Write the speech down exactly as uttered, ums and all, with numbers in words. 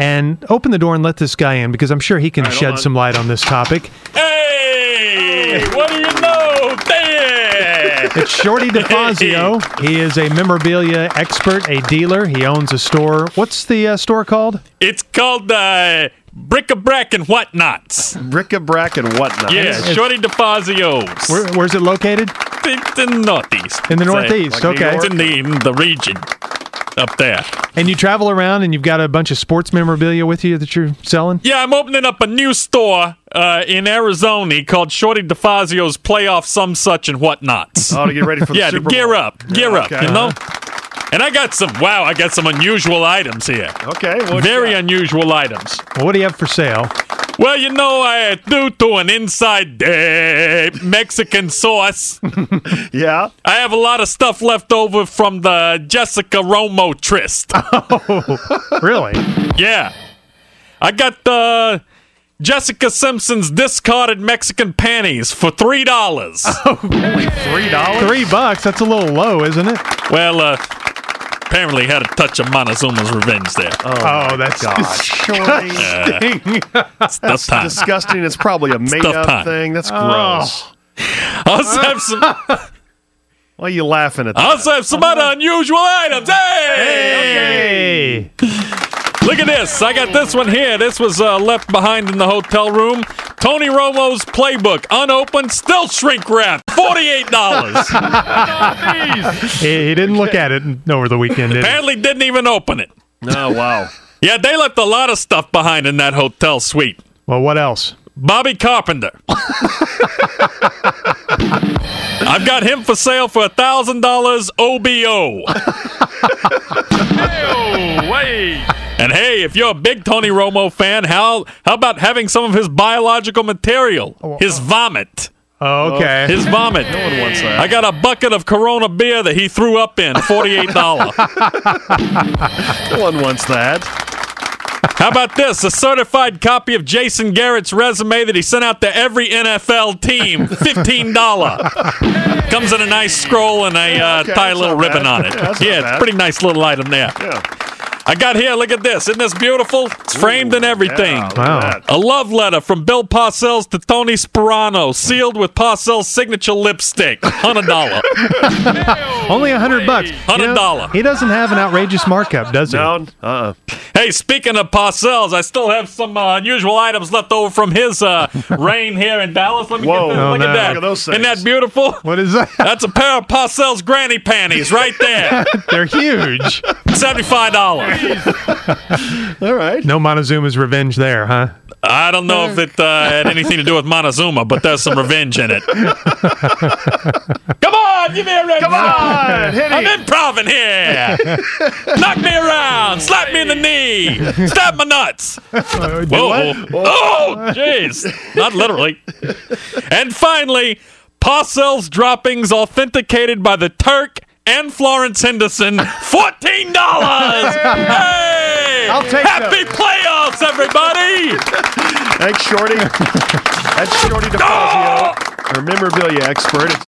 and open the door and let this guy in because I'm sure he can right, shed some light on this topic. Hey! What do you know? There! It's Shorty DeFazio. He is a memorabilia expert, a dealer. He owns a store. What's the uh, store called? It's called uh, Bric-a-Brac and Whatnots. Bric-a-brac and whatnot. Yeah, Shorty DeFazio's. Where, where's it located? It's in the Northeast. In the Say. Northeast, Like New okay. It's in the, in the region up there. And you travel around and you've got a bunch of sports memorabilia with you that you're selling? Yeah, I'm opening up a new store uh, in Arizona called Shorty DeFazio's Playoff Some Such and Whatnots. Oh, to get ready for the yeah, Super to gear Bowl. up. Gear Yeah, up, okay. you know? And I got some, wow, I got some unusual items here. Okay. What Very you unusual items. Well, what do you have for sale? Well, you know, uh, due to an inside uh, Mexican sauce, got? Yeah. I have a lot of stuff left over from the Jessica Romo tryst. Really? Yeah. I got the Jessica Simpson's discarded Mexican panties for three dollars. Three dollars? Three bucks? That's a little low, isn't it? Well, uh, apparently had a touch of Montezuma's revenge there. Oh, that's disgusting. That's That's time. disgusting. It's probably a tough made-up time. thing. That's Oh. gross. I also have some, Why are you laughing at I that? also have some other unusual items. Hey! Hey! Look at this. I got this one here. This was uh, left behind in the hotel room. Tony Romo's playbook, unopened, still shrink wrapped, forty-eight dollars. He, he didn't look at it over the weekend, did he? Apparently didn't even open it. Oh, wow. Yeah, they left a lot of stuff behind in that hotel suite. Well, what else? Bobby Carpenter. I've got him for sale for one thousand dollars O B O. And hey, if you're a big Tony Romo fan, how how about having some of his biological material? His vomit. Oh, okay. His vomit. No one wants that. I got a bucket of Corona beer that he threw up in, forty-eight dollars. No one wants that. How about this? A certified copy of Jason Garrett's resume that he sent out to every N F L team, fifteen dollars. Comes in a nice scroll and a uh, Okay, tie that's little not ribbon bad. on it. Yeah, that's Yeah, not it's bad. a pretty nice little item there. Yeah. I got here, look at this. Isn't this beautiful? It's framed and everything. Yeah, look Wow. at that. A love letter from Bill Parcells to Tony Sperano, sealed with Parcells' signature lipstick. one hundred dollars. Only a hundred bucks. You Hundred know, dollar. He doesn't have an outrageous markup, does he? No. Uh-uh. Hey, speaking of Parcells, I still have some uh, unusual items left over from his uh, reign here in Dallas. Let me Whoa. get this. Oh, Look no. at that. Look at those Isn't things. that beautiful? What is that? That's a pair of Parcells granny panties right there. They're huge. seventy-five dollars. All right. No Montezuma's revenge there, huh? I don't know if it uh, had anything to do with Montezuma, but there's some revenge in it. Come on, give me a red. Come on. Hit I'm it. improving here. Knock me around. Slap me in the knee. Stab my nuts. Uh, do Whoa. what? Oh, jeez. Not literally. And finally, Parcells droppings authenticated by the Turk and Florence Henderson, fourteen dollars. Hey! I'll take Happy those. playoffs, everybody. Thanks, Shorty. That's Shorty DeFazio, our memorabilia expert.